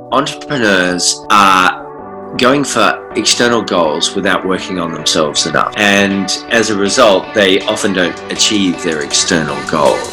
Entrepreneurs are going for external goals without working on themselves enough. And as a result, they often don't achieve their external goals.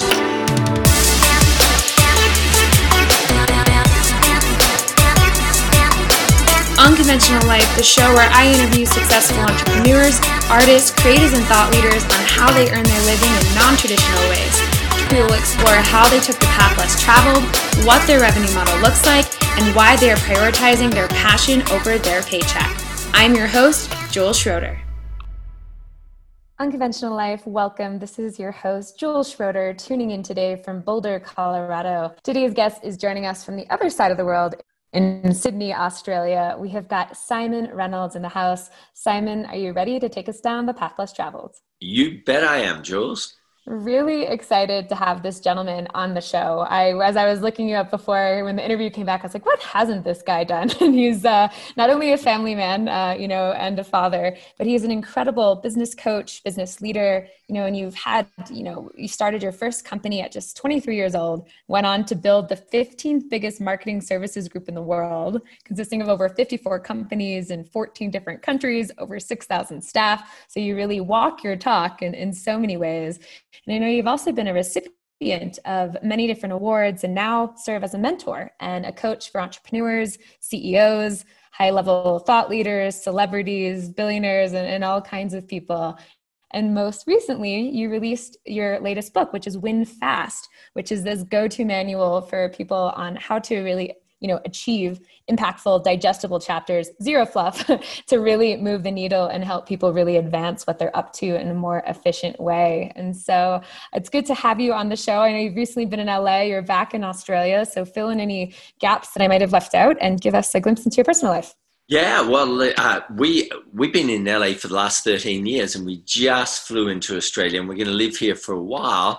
Unconventional Life, the show where I interview successful entrepreneurs, artists, creators, and thought leaders on how they earn their living in non-traditional ways. We will explore how they took the path less traveled, what their revenue model looks like, and why they are prioritizing their passion over their paycheck. I'm your host, Jules Schroeder. Unconventional Life, welcome. This is your host, Jules Schroeder, tuning in today from Boulder, Colorado. Today's guest is joining us from the other side of the world, in Sydney, Australia. We have got Simon Reynolds in the house. Simon, are you ready to take us down the path less traveled? You bet I am, Jules. Really excited to have this gentleman on the show. As I was looking you up before, when the interview came back, I was like, what hasn't this guy done? And he's not only a family man, and a father, but he's an incredible business coach, business leader, and you started your first company at just 23 years old, went on to build the 15th biggest marketing services group in the world, consisting of over 54 companies in 14 different countries, over 6,000 staff. So you really walk your talk in so many ways. And I know you've also been a recipient of many different awards and now serve as a mentor and a coach for entrepreneurs, CEOs, high-level thought leaders, celebrities, billionaires, and all kinds of people. And most recently, you released your latest book, which is Win Fast, which is this go-to manual for people on how to really achieve impactful, digestible chapters, zero fluff, to really move the needle and help people really advance what they're up to in a more efficient way. And so it's good to have you on the show. I know you've recently been in LA, you're back in Australia, so fill in any gaps that I might have left out and give us a glimpse into your personal life. Yeah, well, we've been in LA for the last 13 years, and we just flew into Australia, and we're going to live here for a while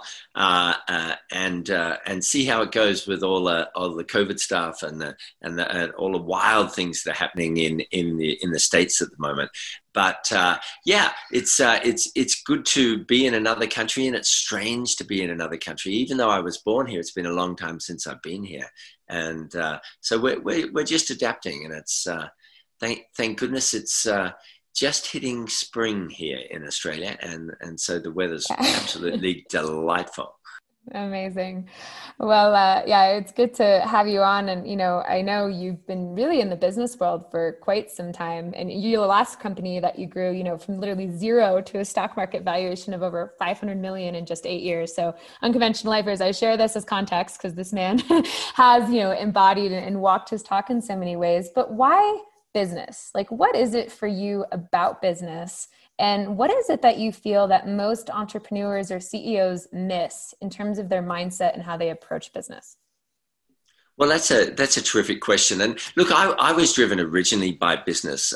and see how it goes with all the COVID stuff and all the wild things that are happening in the States at the moment. But it's good to be in another country, and it's strange to be in another country. Even though I was born here, it's been a long time since I've been here, and so we're just adapting, and it's. Thank goodness it's just hitting spring here in Australia, and so the weather's absolutely delightful. Amazing. Well, it's good to have you on. And, I know you've been really in the business world for quite some time. And your last company that you grew, from literally zero to a stock market valuation of over 500 million in just 8 years. So Unconventional Lifers, I share this as context because this man has, embodied and walked his talk in so many ways. But why business? Like, what is it for you about business? And what is it that you feel that most entrepreneurs or CEOs miss in terms of their mindset and how they approach business? Well, that's a terrific question. And look, I was driven originally by business,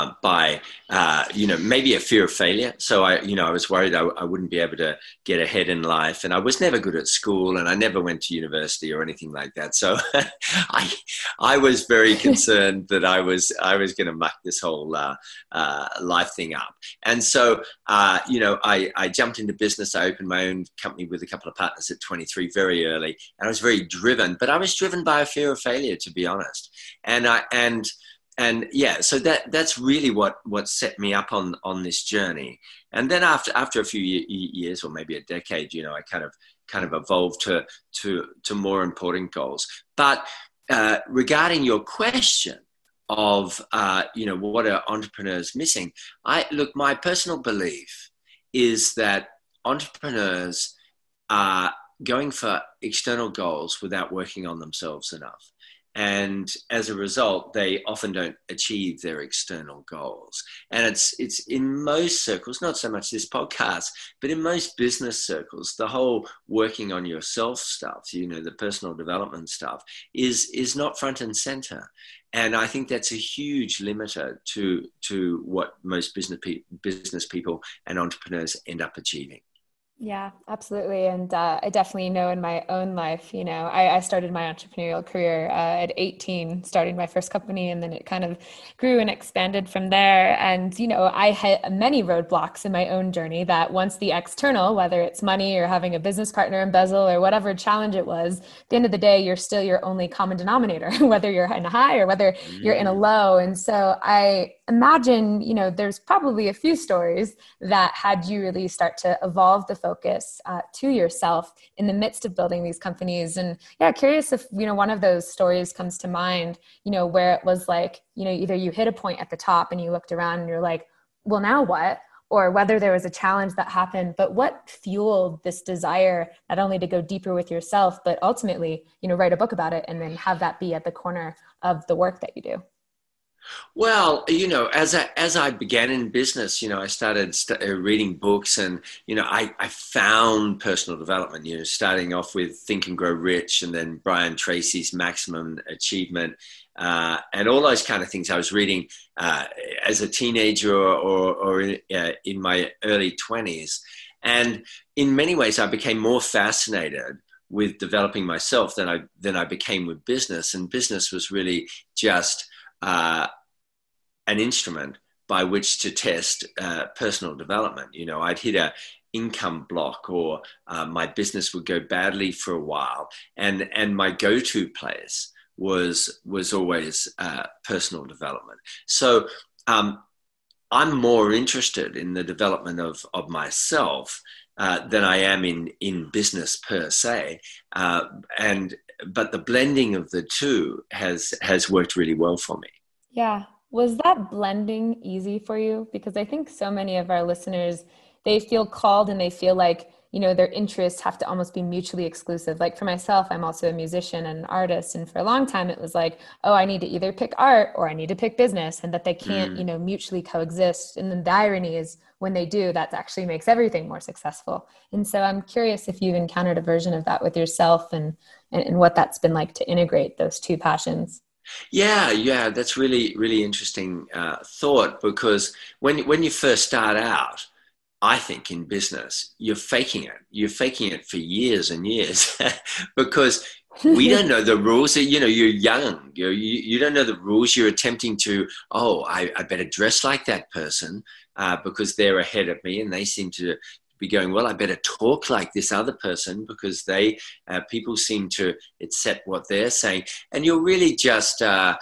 maybe a fear of failure. So I was worried I wouldn't be able to get ahead in life, and I was never good at school, and I never went to university or anything like that. So I was very concerned that I was going to muck this whole life thing up. And so I jumped into business. I opened my own company with a couple of partners at 23, very early, and I was very driven. But I was driven by a fear of failure, to be honest. So that's really what set me up on this journey. And then after a few years, or maybe a decade, I kind of evolved to more important goals. But regarding your question of what are entrepreneurs missing, my personal belief is that entrepreneurs are going for external goals without working on themselves enough. And as a result, they often don't achieve their external goals. And it's in most circles, not so much this podcast, but in most business circles, the whole working on yourself stuff, the personal development stuff is not front and center. And I think that's a huge limiter to what most business people and entrepreneurs end up achieving. Yeah, absolutely. And I definitely know in my own life, I started my entrepreneurial career at 18, starting my first company, and then it kind of grew and expanded from there. And, I hit many roadblocks in my own journey that once the external, whether it's money or having a business partner embezzle or whatever challenge it was, at the end of the day, you're still your only common denominator, whether you're in a high or whether you're in a Mm. low. And so I imagine, there's probably a few stories that had you really start to evolve the focus to yourself in the midst of building these companies. And yeah, curious if, one of those stories comes to mind, where it was like, either you hit a point at the top and you looked around and you're like, well, now what? Or whether there was a challenge that happened, but what fueled this desire not only to go deeper with yourself, but ultimately, write a book about it and then have that be at the corner of the work that you do. Well, as I began in business, I started reading books, and I found personal development. Starting off with Think and Grow Rich, and then Brian Tracy's Maximum Achievement, and all those kind of things. I was reading as a teenager or in my early 20s, and in many ways, I became more fascinated with developing myself than I became with business. And business was really just an instrument by which to test personal development. I'd hit a income block, or my business would go badly for a while, and my go-to place was always personal development. So I'm more interested in the development of myself than I am in business per se, and but the blending of the two has worked really well for me. Yeah. Was that blending easy for you? Because I think so many of our listeners, they feel called and they feel like, their interests have to almost be mutually exclusive. Like for myself, I'm also a musician and an artist. And for a long time, it was like, oh, I need to either pick art or I need to pick business, and that they can't, Mm. mutually coexist. And then the irony is when they do, that actually makes everything more successful. And so I'm curious if you've encountered a version of that with yourself, and what that's been like to integrate those two passions. Yeah, yeah, that's really, really interesting thought, because when you first start out, I think in business, you're faking it. You're faking it for years and years because we don't know the rules. You're young. You don't know the rules. You're attempting to, oh, I better dress like that person because they're ahead of me and they seem to be going, well, I better talk like this other person because people seem to accept what they're saying. And you're really just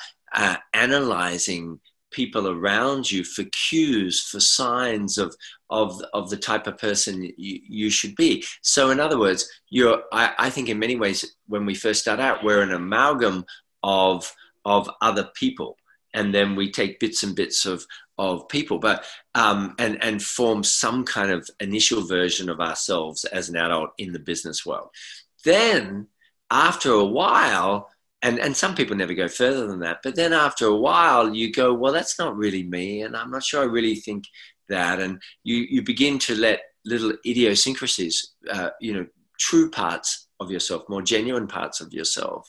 analyzing people around you for cues, for signs of the type of person you should be. So in other words, I think in many ways, when we first start out, we're an amalgam of other people. And then we take bits and bits of people, but and form some kind of initial version of ourselves as an adult in the business world. Then after a while, and some people never go further than that, but then after a while you go, well, that's not really me, and I'm not sure I really think that. And you begin to let little idiosyncrasies, true parts of yourself, more genuine parts of yourself,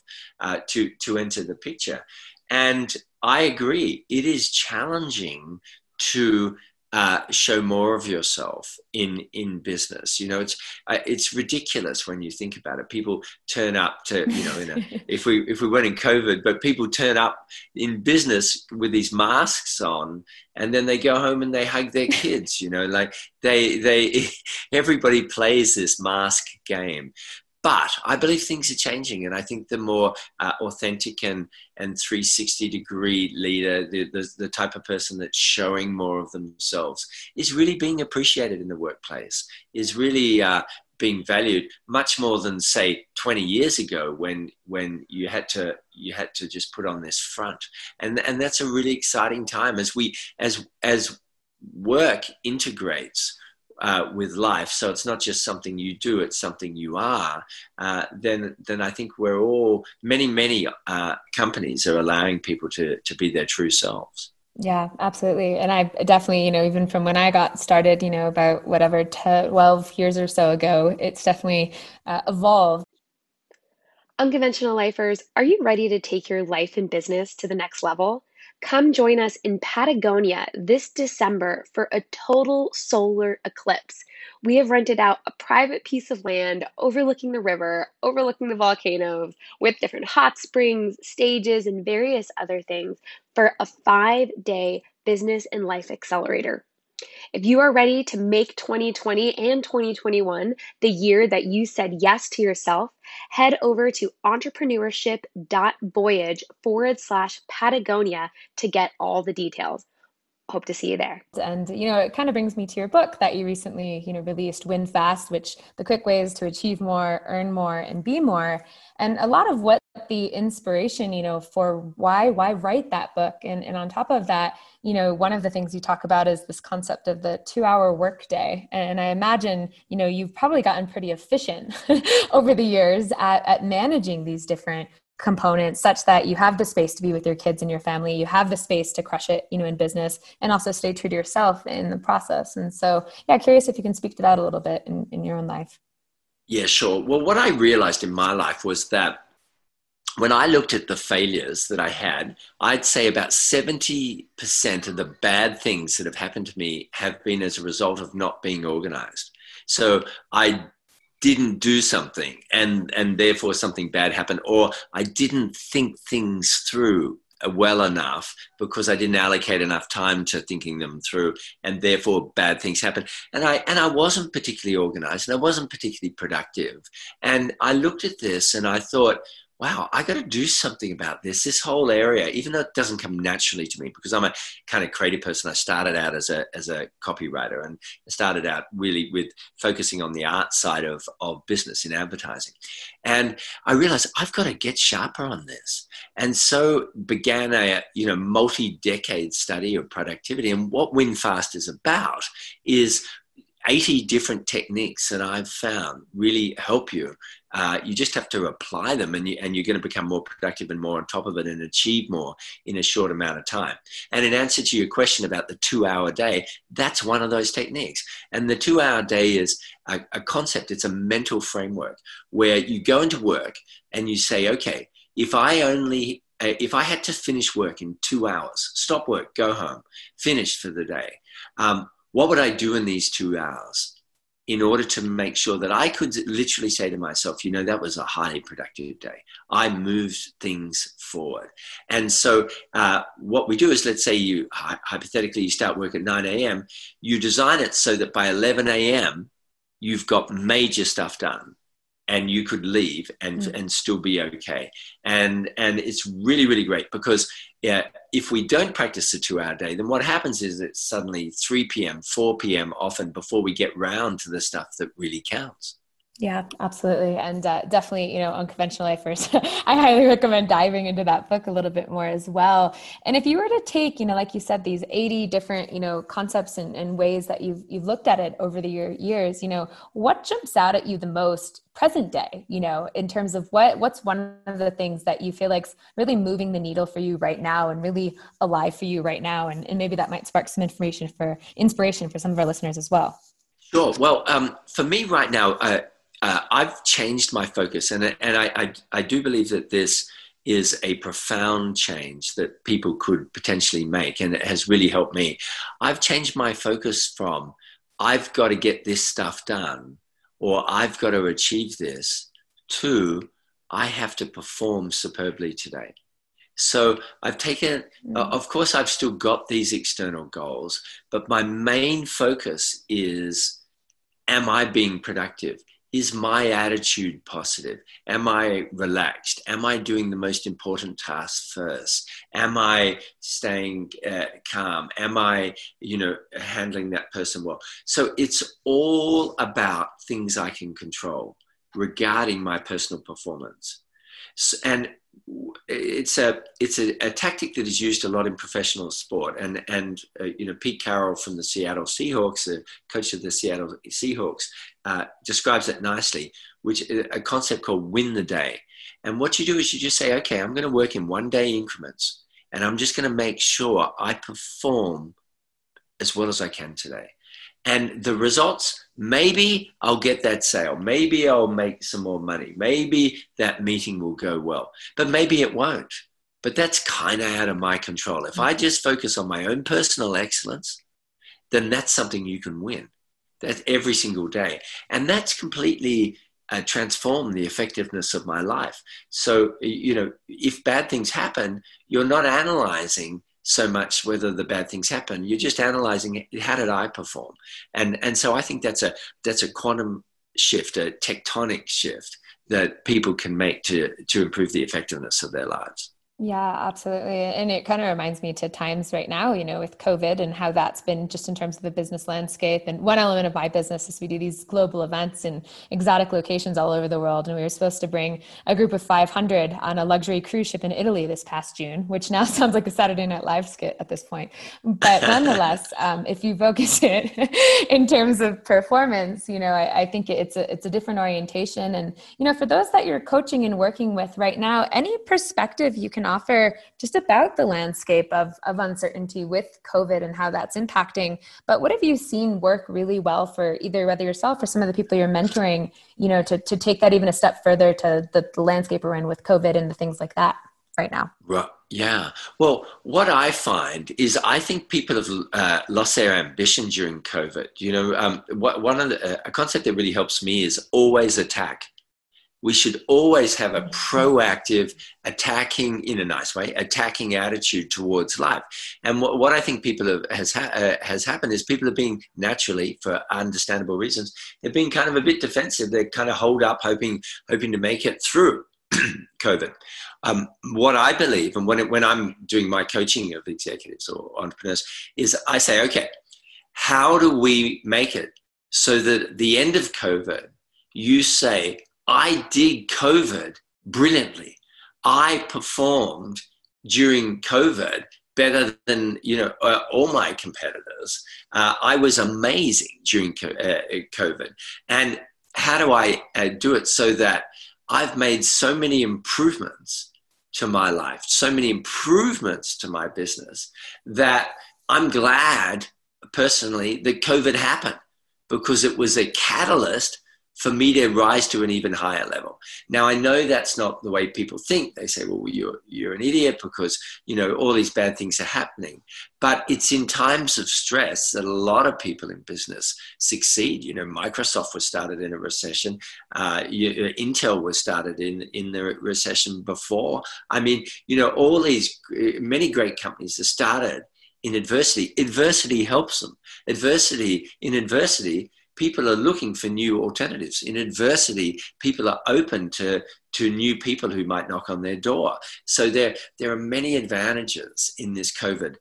to enter the picture. And I agree, it is challenging to show more of yourself in business. It's ridiculous when you think about it. People turn up to, if we weren't in COVID, but people turn up in business with these masks on, and then they go home and they hug their kids. Like they everybody plays this mask game. But I believe things are changing, and I think the more authentic and 360-degree leader, the type of person that's showing more of themselves, is really being appreciated in the workplace, is really being valued much more than, say, 20 years ago when you had to just put on this front. And that's a really exciting time as work integrates with life. So it's not just something you do, it's something you are. Then I think many companies are allowing people to be their true selves. Yeah, absolutely. And I definitely, even from when I got started, about whatever 12 years or so ago, it's definitely evolved. Unconventional lifers, are you ready to take your life and business to the next level? Come join us in Patagonia this December for a total solar eclipse. We have rented out a private piece of land overlooking the river, overlooking the volcanoes, with different hot springs, stages, and various other things for a 5-day business and life accelerator. If you are ready to make 2020 and 2021 the year that you said yes to yourself, head over to entrepreneurship.voyage/Patagonia to get all the details. Hope to see you there. And, it kind of brings me to your book that you recently, released, Win Fast, which the quick ways to achieve more, earn more, and be more. And a lot of what the inspiration, for why write that book. And on top of that, one of the things you talk about is this concept of the 2-hour workday. And I imagine, you've probably gotten pretty efficient over the years at managing these different components such that you have the space to be with your kids and your family, you have the space to crush it, in business, and also stay true to yourself in the process. And so, curious if you can speak to that a little bit in your own life. Yeah, sure. Well, what I realized in my life was that when I looked at the failures that I had, I'd say about 70% of the bad things that have happened to me have been as a result of not being organized. So I didn't do something and therefore something bad happened, or I didn't think things through well enough because I didn't allocate enough time to thinking them through, and therefore bad things happen. And I wasn't particularly organized, and I wasn't particularly productive. And I looked at this and I thought, wow, I got to do something about this whole area, even though it doesn't come naturally to me because I'm a kind of creative person. I started out as a copywriter, and I started out really with focusing on the art side of business in advertising. And I realized I've got to get sharper on this. And so began a multi-decade study of productivity. And what Win Fast is about is 80 different techniques that I've found really help you. You just have to apply them, and you're going to become more productive and more on top of it and achieve more in a short amount of time. And in answer to your question about the 2-hour day, that's one of those techniques. And the 2-hour day is a concept. It's a mental framework where you go into work and you say, okay, if I had to finish work in 2 hours, stop work, go home, finish for the day, what would I do in these 2 hours in order to make sure that I could literally say to myself, that was a highly productive day. I moved things forward. And so what we do is, let's say hypothetically, you start work at 9 a.m., you design it so that by 11 a.m., you've got major stuff done. And you could leave and still be okay. And it's really, really great because if we don't practice the 2-hour day, then what happens is it's suddenly 3 p.m., 4 p.m. often before we get round to the stuff that really counts. Yeah, absolutely. And definitely, Unconventional Lifers. I highly recommend diving into that book a little bit more as well. And if you were to take, like you said, these 80 different, concepts and ways that you've looked at it over the years, what jumps out at you the most present day, in terms of what's one of the things that you feel like's really moving the needle for you right now and really alive for you right now? And maybe that might spark some inspiration for some of our listeners as well. Sure. Well, for me right now, I've changed my focus, and I do believe that this is a profound change that people could potentially make, and it has really helped me. I've changed my focus from I've got to get this stuff done or I've got to achieve this to I have to perform superbly today. So I've taken, of course, I've still got these external goals, but my main focus is, am I being productive? Is my attitude positive? Am I relaxed? Am I doing the most important tasks first? Am I staying calm? Am I, handling that person well? So it's all about things I can control regarding my personal performance. And it's a tactic that is used a lot in professional sport. And Pete Carroll from the Seattle Seahawks, the coach of the Seattle Seahawks, describes it nicely, which is a concept called win the day. And what you do is you just say, okay, I'm going to work in 1 day increments, and I'm just going to make sure I perform as well as I can today. And the results, maybe I'll get that sale. Maybe I'll make some more money. Maybe that meeting will go well, but maybe it won't. but that's kind of out of my control. If I just focus on my own personal excellence, then that's something you can win. That's every single day. And that's completely transformed the effectiveness of my life. So, if bad things happen, you're not analyzing so much whether the bad things happen. You're just analyzing, how did I perform? And so I think that's a quantum shift, a tectonic shift that people can make to improve the effectiveness of their lives. Yeah, absolutely. And it kind of reminds me to times right now, with COVID and how that's been just in terms of the business landscape. And one element of my business is we do these global events in exotic locations all over the world. And we were supposed to bring a group of 500 on a luxury cruise ship in Italy this past June, which now sounds like a Saturday Night Live skit at this point. But nonetheless, if you focus it in terms of performance, I think it's a different orientation. And, for those that you're coaching and working with right now, any perspective you can offer just about the landscape of uncertainty with COVID and how that's impacting. But what have you seen work really well for either whether yourself or some of the people you're mentoring, to take that even a step further to the landscape we're in with COVID and the things like that right now? Right. Yeah. Well, what I find is I think people have lost their ambition during COVID. A concept that really helps me is always attack. We should always have a proactive, attacking, in a nice way, attacking attitude towards life. And what I think has happened is people are being naturally, for understandable reasons, they're being kind of a bit defensive. They're kind of holed up, hoping to make it through COVID. What I believe, and when I'm doing my coaching of executives or entrepreneurs, is I say, okay, how do we make it so that at the end of COVID, you say, I did COVID brilliantly. I performed during COVID better than all my competitors. I was amazing during COVID. And how do I do it so that I've made so many improvements to my life, so many improvements to my business, that I'm glad personally that COVID happened, because it was a catalyst for me to rise to an even higher level. Now, I know that's not the way people think. They say, well, you're an idiot because, all these bad things are happening. But it's in times of stress that a lot of people in business succeed. Microsoft was started in a recession. Intel was started in the recession before. I mean, all these, many great companies are started in adversity. Adversity helps them. In adversity, people are looking for new alternatives. In adversity, people are open to new people who might knock on their door. So there are many advantages in this COVID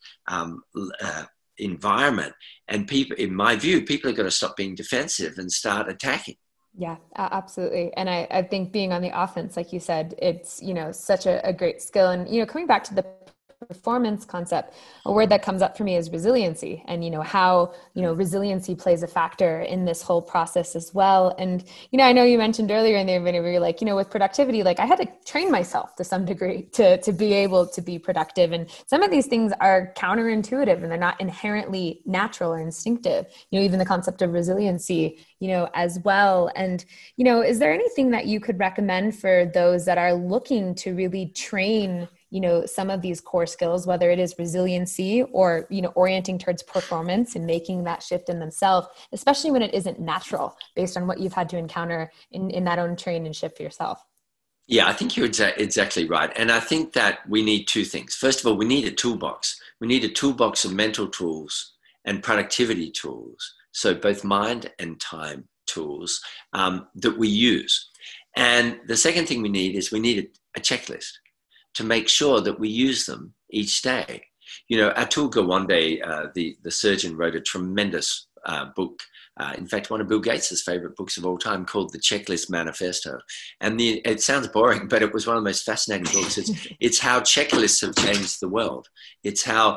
environment. And people, in my view, people are going to stop being defensive and start attacking. Yeah, absolutely. And I think being on the offense, like you said, it's, such a great skill. And, coming back to the performance concept, a word that comes up for me is resiliency, and how resiliency plays a factor in this whole process as well. And I know you mentioned earlier in the interview, like with productivity, like I had to train myself to some degree to be able to be productive, and some of these things are counterintuitive and they're not inherently natural or instinctive. Even the concept of resiliency, as well. And is there anything that you could recommend for those that are looking to really train some of these core skills, whether it is resiliency or, orienting towards performance and making that shift in themselves, especially when it isn't natural based on what you've had to encounter in that own train and shift for yourself? Yeah, I think you're exactly right. And I think that we need two things. First of all, we need a toolbox. We need a toolbox of mental tools and productivity tools. So both mind and time tools that we use. And the second thing we need is a checklist to make sure that we use them each day. Atul Gawande, the surgeon, wrote a tremendous book. In fact, one of Bill Gates' favorite books of all time, called The Checklist Manifesto. And it sounds boring, but it was one of the most fascinating books. It's how checklists have changed the world. It's how,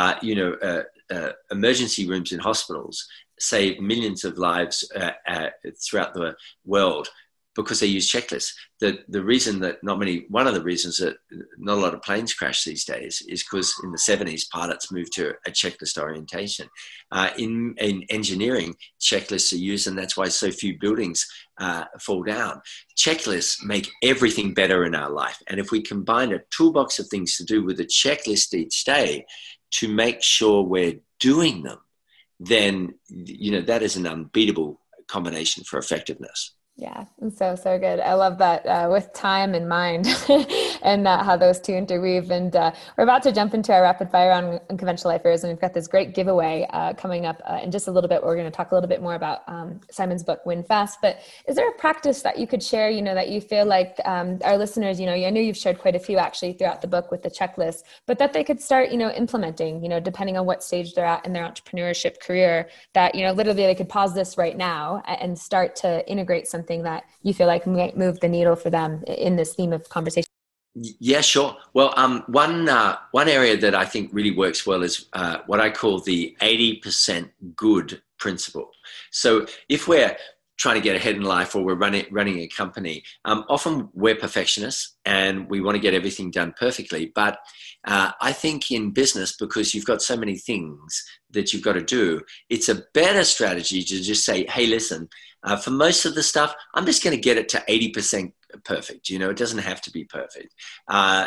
emergency rooms in hospitals save millions of lives throughout the world because they use checklists. The reason that one of the reasons that not a lot of planes crash these days is because in the 70s, pilots moved to a checklist orientation. In engineering, checklists are used, and that's why so few buildings fall down. Checklists make everything better in our life. And if we combine a toolbox of things to do with a checklist each day to make sure we're doing them, then, that is an unbeatable combination for effectiveness. Yeah, so good. I love that with time in mind and how those two interweave. And we're about to jump into our rapid fire on Unconventional Lifers, and we've got this great giveaway coming up in just a little bit. We're going to talk a little bit more about Simon's book, Win Fast. But is there a practice that you could share, that you feel like our listeners, I know you've shared quite a few actually throughout the book with the checklist, but that they could start, implementing, depending on what stage they're at in their entrepreneurship career, that, literally they could pause this right now and start to integrate something that you feel like might move the needle for them in this theme of conversation? Yeah, sure. Well, one area that I think really works well is what I call the 80% good principle. So if we're trying to get ahead in life, or we're running a company, often we're perfectionists and we want to get everything done perfectly. But I think in business, because you've got so many things that you've got to do, it's a better strategy to just say, hey, listen, for most of the stuff, I'm just going to get it to 80% perfect. It doesn't have to be perfect. And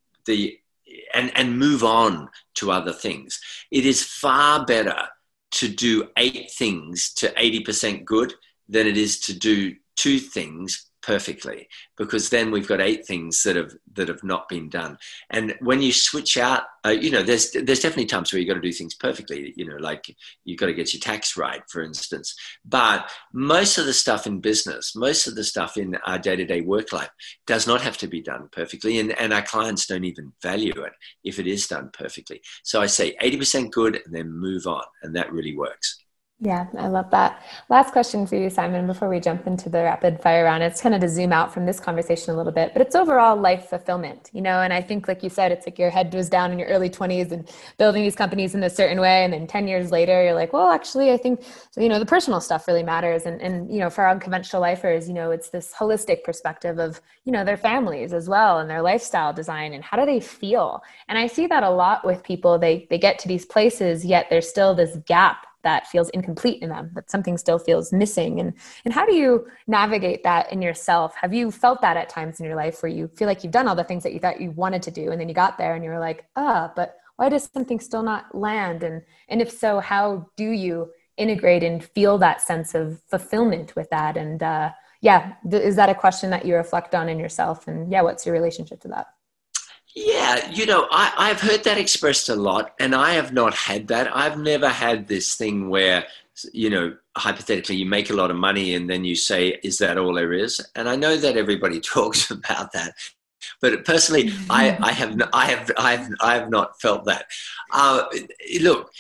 move on to other things. It is far better to do 8 things to 80% good than it is to do 2 things perfectly, because then we've got 8 things that have not been done. And when you switch out, there's definitely times where you've got to do things perfectly, like you've got to get your tax right, for instance. But most of the stuff in business, most of the stuff in our day-to-day work life does not have to be done perfectly. And our clients don't even value it if it is done perfectly. So I say 80% good and then move on. And that really works. Yeah, I love that. Last question for you, Simon, before we jump into the rapid fire round. It's kind of to zoom out from this conversation a little bit, but it's overall life fulfillment, and I think, like you said, it's like your head was down in your early 20s and building these companies in a certain way. And then 10 years later, you're like, well, actually, I think, the personal stuff really matters. And for unconventional lifers, it's this holistic perspective of, their families as well and their lifestyle design and how do they feel? And I see that a lot with people. They get to these places, yet there's still this gap that feels incomplete in them, that something still feels missing. And how do you navigate that in yourself? Have you felt that at times in your life where you feel like you've done all the things that you thought you wanted to do, and then you got there and you were like, but why does something still not land? And if so, how do you integrate and feel that sense of fulfillment with that? And is that a question that you reflect on in yourself? And what's your relationship to that? Yeah, I've heard that expressed a lot, and I have not had that. I've never had this thing where, hypothetically, you make a lot of money and then you say, is that all there is? And I know that everybody talks about that, but personally, I have not felt that. Look,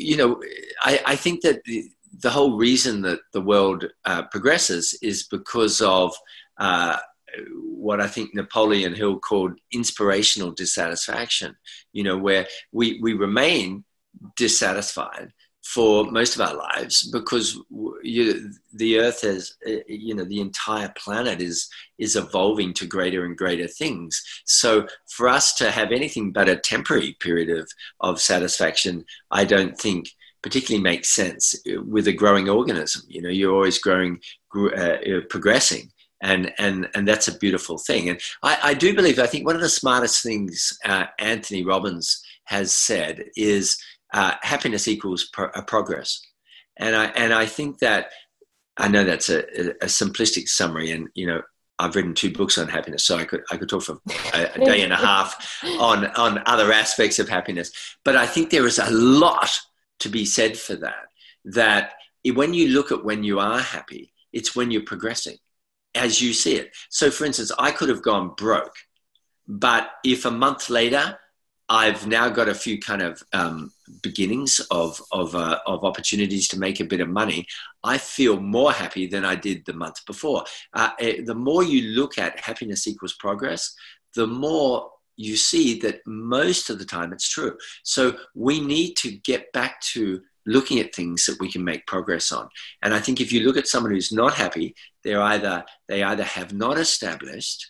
I think that the whole reason that the world progresses is because of what I think Napoleon Hill called inspirational dissatisfaction, where we remain dissatisfied for most of our lives because the earth has, the entire planet is evolving to greater and greater things. So for us to have anything but a temporary period of satisfaction, I don't think particularly makes sense with a growing organism. You're always growing, progressing. And that's a beautiful thing. And I do believe, I think one of the smartest things Anthony Robbins has said is happiness equals progress. And I think that, I know that's a simplistic summary, and I've written 2 books on happiness, so I could talk for a day and a half on other aspects of happiness. But I think there is a lot to be said for that when you look at when you are happy, it's when you're progressing as you see it. So for instance, I could have gone broke, but if a month later I've now got a few kind of beginnings of opportunities to make a bit of money, I feel more happy than I did the month before. The more you look at happiness equals progress, the more you see that most of the time it's true. So we need to get back to looking at things that we can make progress on. And I think if you look at someone who's not happy, they either have not established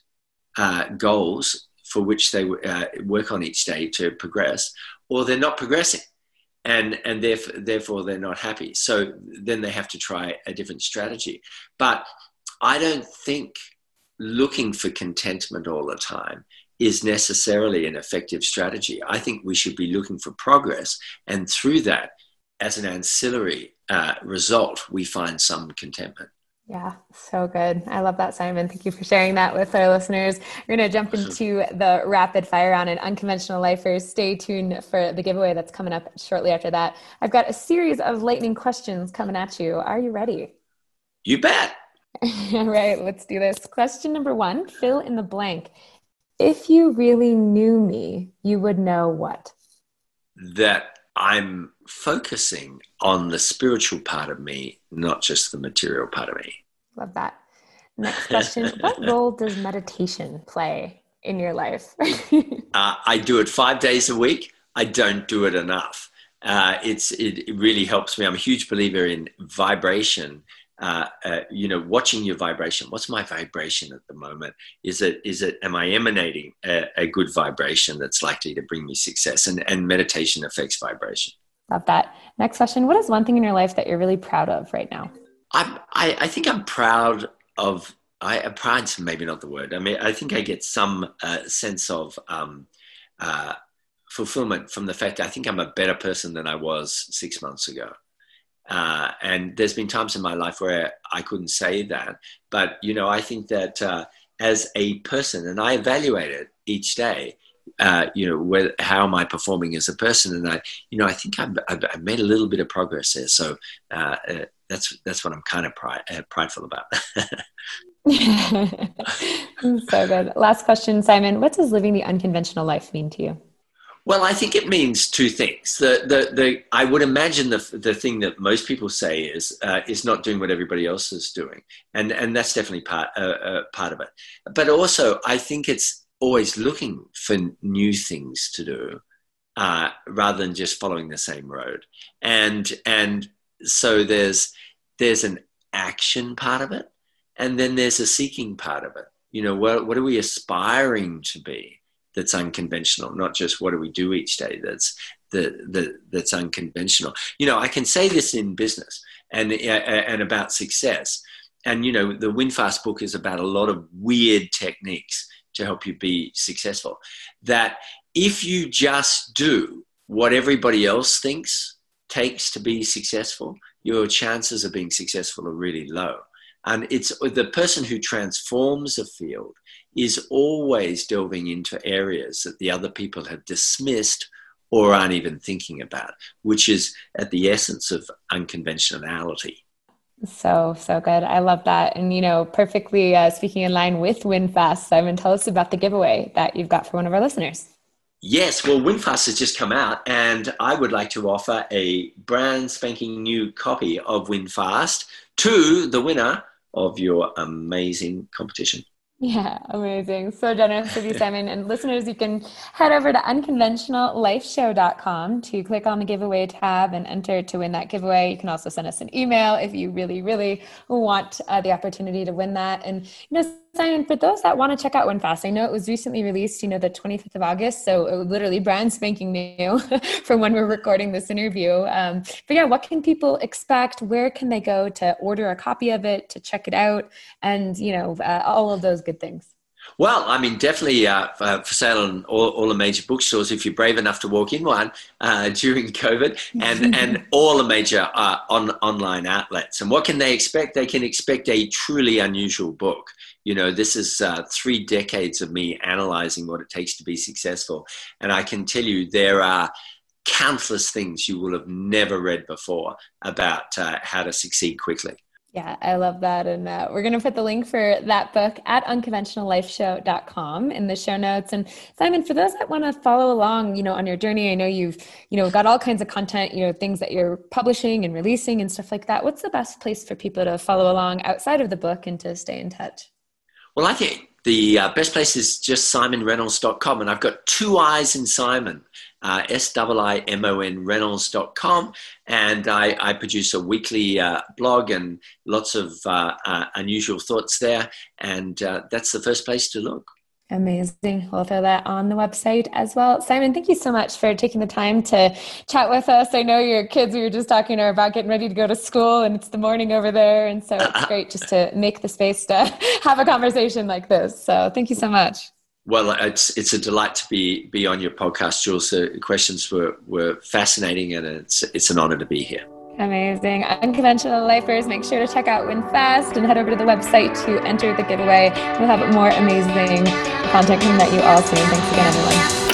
goals for which they work on each day to progress, or they're not progressing, and therefore they're not happy. So then they have to try a different strategy. But I don't think looking for contentment all the time is necessarily an effective strategy. I think we should be looking for progress, and through that, as an ancillary result, we find some contentment. Yeah, so good. I love that, Simon. Thank you for sharing that with our listeners. We're going to jump into the rapid fire round and unconventional lifers. Stay tuned for the giveaway that's coming up shortly after that. I've got a series of lightning questions coming at you. Are you ready? You bet. All right, let's do this. Question number 1, fill in the blank. If you really knew me, you would know what? That I'm focusing on the spiritual part of me, not just the material part of me. Love that. Next question. What role does meditation play in your life? I do it 5 days a week. I don't do it enough. It really helps me. I'm a huge believer in vibration. Watching your vibration. What's my vibration at the moment? Am I emanating a good vibration that's likely to bring me success? And meditation affects vibration. Love that. Next question. What is one thing in your life that you're really proud of right now? I think I'm proud of, pride's maybe not the word. I mean, I think I get some sense of fulfillment from the fact that I think I'm a better person than I was 6 months ago. And there's been times in my life where I couldn't say that, but, I think that as a person, and I evaluate it each day, how am I performing as a person? And I think I've made a little bit of progress there. So that's what I'm kind of prideful about. So good. Last question, Simon. What does living the unconventional life mean to you? Well, I think it means two things. I would imagine the thing that most people say is not doing what everybody else is doing, and that's definitely part of it. But also, I think it's always looking for new things to do, rather than just following the same road. And so there's an action part of it, and then there's a seeking part of it. What are we aspiring to be? That's unconventional, not just what do we do each day that's unconventional. I can say this in business and about success. And, the WinFast book is about a lot of weird techniques to help you be successful. That if you just do what everybody else thinks takes to be successful, your chances of being successful are really low. And it's the person who transforms a field is always delving into areas that the other people have dismissed or aren't even thinking about, which is at the essence of unconventionality. So good. I love that. And, perfectly speaking in line with WinFast, Simon, tell us about the giveaway that you've got for one of our listeners. Yes, well, WinFast has just come out, and I would like to offer a brand spanking new copy of WinFast to the winner of your amazing competition. Yeah, amazing. So generous of you, Simon. And listeners, you can head over to unconventionallifeshow.com to click on the giveaway tab and enter to win that giveaway. You can also send us an email if you really, really want the opportunity to win that. And, Simon, for those that want to check out WinFast, I know it was recently released, the 25th of August. So it was literally brand spanking new from when we're recording this interview. But yeah, what can people expect? Where can they go to order a copy of it, to check it out, and, all of those good things? Well, I mean, definitely for sale on all the major bookstores if you're brave enough to walk in one during COVID, and all the major online outlets. And what can they expect? They can expect a truly unusual book. This is 3 decades of me analyzing what it takes to be successful. And I can tell you there are countless things you will have never read before about how to succeed quickly. Yeah, I love that. And we're going to put the link for that book at unconventionallifeshow.com in the show notes. And Simon, for those that want to follow along, on your journey, I know you've, got all kinds of content, things that you're publishing and releasing and stuff like that. What's the best place for people to follow along outside of the book and to stay in touch? Well, I think The best place is just simonreynolds.com. And I've got 2 I's in Simon, SIIMON Reynolds.com. And I produce a weekly blog and lots of unusual thoughts there. And that's the first place to look. Amazing. We'll throw that on the website as well. Simon, thank you so much for taking the time to chat with us. I know your kids, we were just talking about getting ready to go to school, and it's the morning over there. And so it's great just to make the space to have a conversation like this. So thank you so much. Well, it's a delight to be on your podcast, Jules. The questions were fascinating, and it's an honor to be here. Amazing. Unconventional Lifers, make sure to check out Win Fast and head over to the website to enter the giveaway. We'll have more amazing content coming at you all soon. Thanks again, everyone.